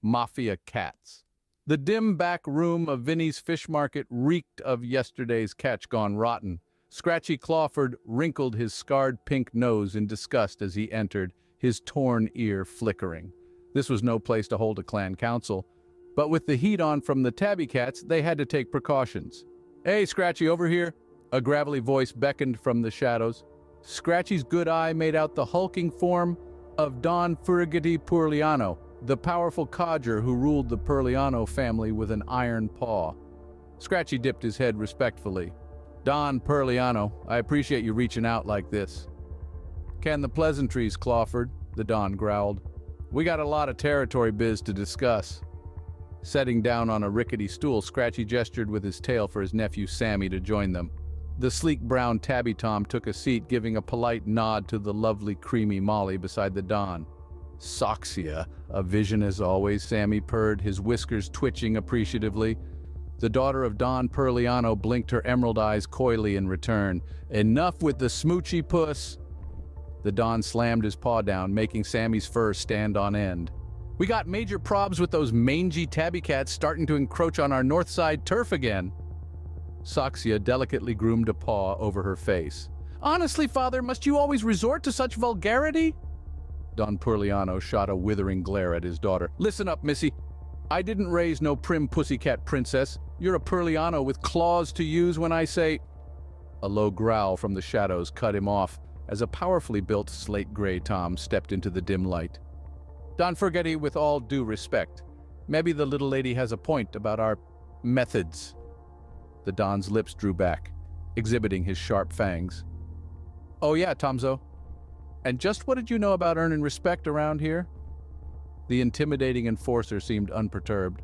mafia cats. The dim back room of Vinnie's fish market reeked of yesterday's catch gone rotten. Scratchy Clawford wrinkled his scarred pink nose in disgust as he entered, his torn ear flickering. This was no place to hold a clan council, but with the heat on from the tabby cats, they had to take precautions. "Hey, Scratchy, over here!" A gravelly voice beckoned from the shadows. Scratchy's good eye made out the hulking form of Don Furigati Purliano, the powerful codger who ruled the Purliano family with an iron paw. Scratchy dipped his head respectfully. "Don Purliano, I appreciate you reaching out like this." "Can the pleasantries, Clawford," the Don growled. "We got a lot of territory biz to discuss." Setting down on a rickety stool, Scratchy gestured with his tail for his nephew Sammy to join them. The sleek brown tabby Tom took a seat, giving a polite nod to the lovely creamy Molly beside the Don. "Soxia, a vision as always," Sammy purred, his whiskers twitching appreciatively. The daughter of Don Purliano blinked her emerald eyes coyly in return. "Enough with the smoochy puss!" The Don slammed his paw down, making Sammy's fur stand on end. "We got major probs with those mangy tabby cats starting to encroach on our north side turf again." Soxia delicately groomed a paw over her face. "Honestly, father, must you always resort to such vulgarity?" Don Purliano shot a withering glare at his daughter. "Listen up, missy. I didn't raise no prim pussycat princess. You're a Purliano with claws to use when I say—" A low growl from the shadows cut him off as a powerfully built slate-gray Tom stepped into the dim light. "Don Furigati, with all due respect, maybe the little lady has a point about our methods." The Don's lips drew back, exhibiting his sharp fangs. "Oh yeah, Tomzo. And just what did you know about earning respect around here?" The intimidating enforcer seemed unperturbed.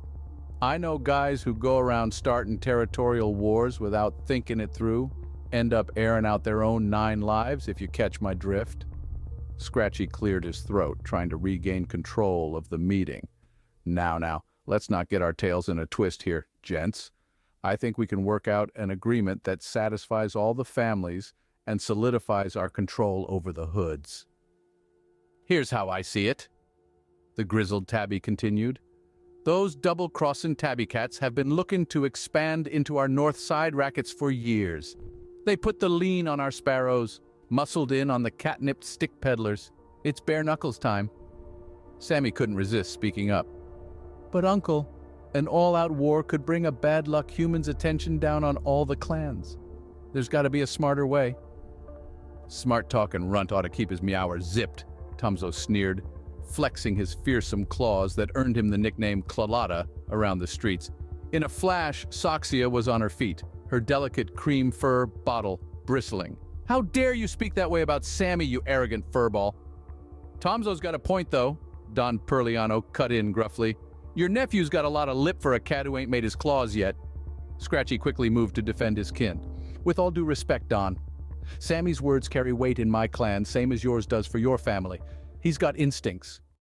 "I know guys who go around starting territorial wars without thinking it through, end up airing out their own 9 lives, if you catch my drift." Scratchy cleared his throat, trying to regain control of the meeting. Now, let's not get our tails in a twist here, gents. I think we can work out an agreement that satisfies all the families and solidifies our control over the hoods. "Here's how I see it," the grizzled tabby continued. "Those double-crossing tabby cats have been looking to expand into our north side rackets for years. They put the lean on our sparrows, muscled in on the catnipped stick peddlers. It's bare knuckles time." Sammy couldn't resist speaking up. "But uncle, an all-out war could bring a bad luck human's attention down on all the clans. There's got to be a smarter way." "Smart-talking runt ought to keep his meower zipped," Tomzo sneered, flexing his fearsome claws that earned him the nickname Clalata around the streets. In a flash, Soxia was on her feet, her delicate cream fur bottle bristling. "How dare you speak that way about Sammy, you arrogant furball?" "Tomzo's got a point, though," Don Purliano cut in gruffly. "Your nephew's got a lot of lip for a cat who ain't made his claws yet." Scratchy quickly moved to defend his kin. "With all due respect, Don, Sammy's words carry weight in my clan, same as yours does for your family. He's got instincts.